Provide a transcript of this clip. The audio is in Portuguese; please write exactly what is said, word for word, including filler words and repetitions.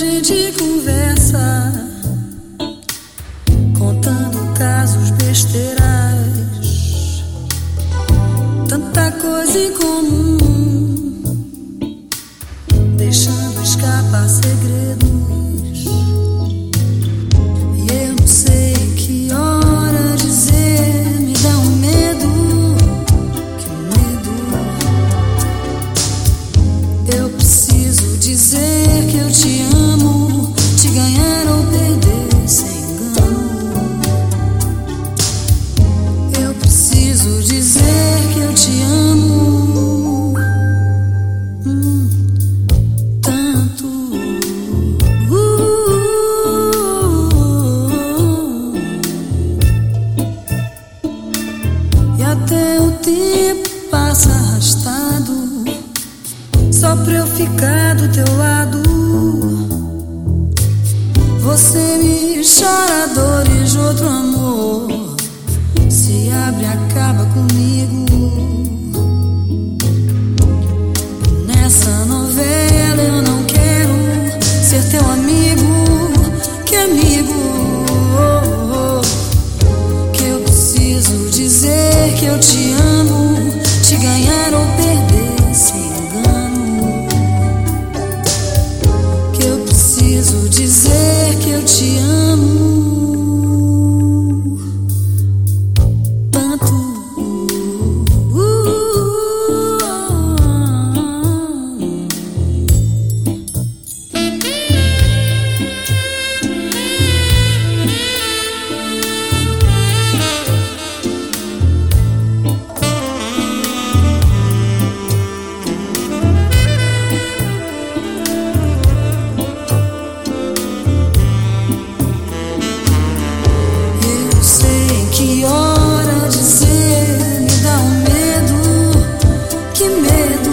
gente conversa, contando casos besteiras, tanta coisa em comum, deixando escapar segredos. E eu não sei que hora dizer, me dá um medo, que medo. Eu preciso dizer que eu te amo, te ganhar ou perder sem engano. Eu preciso dizer que eu te amo, hum, tanto. uh, E até o tempo passa arrastado, só pra eu ficar do teu lado. Você me chora dores de outro amor, se abre e acaba comigo. Nessa novela eu não quero ser teu amigo. Que amigo? Que eu preciso dizer que eu te amo, te ganhar ou perder sem engano. Que eu preciso dizer que eu te amo tanto. Que hora dizer, me dá um medo, que medo.